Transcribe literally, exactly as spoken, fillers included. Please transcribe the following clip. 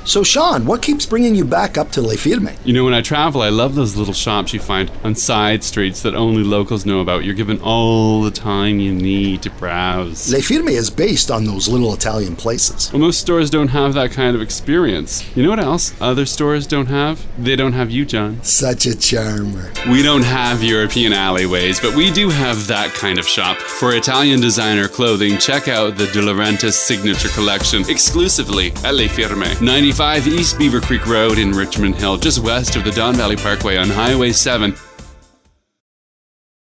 So, Sean, what keeps bringing you back up to Le Firme? You know, when I travel, I love those little shops you find on side streets that only locals know about. You're given all the time you need to browse. Le Firme is based on those little Italian places. Well, most stores don't have that kind of experience. You know what else other stores don't have? They don't have you, John. Such a charmer. We don't have European alleyways, but we do have that kind of shop. For Italian designer clothing, check out the De Laurentiis Signature Collection exclusively at Le Firme. ninety-five East Beaver Creek Road in Richmond Hill, just west of the Don Valley Parkway on Highway seven.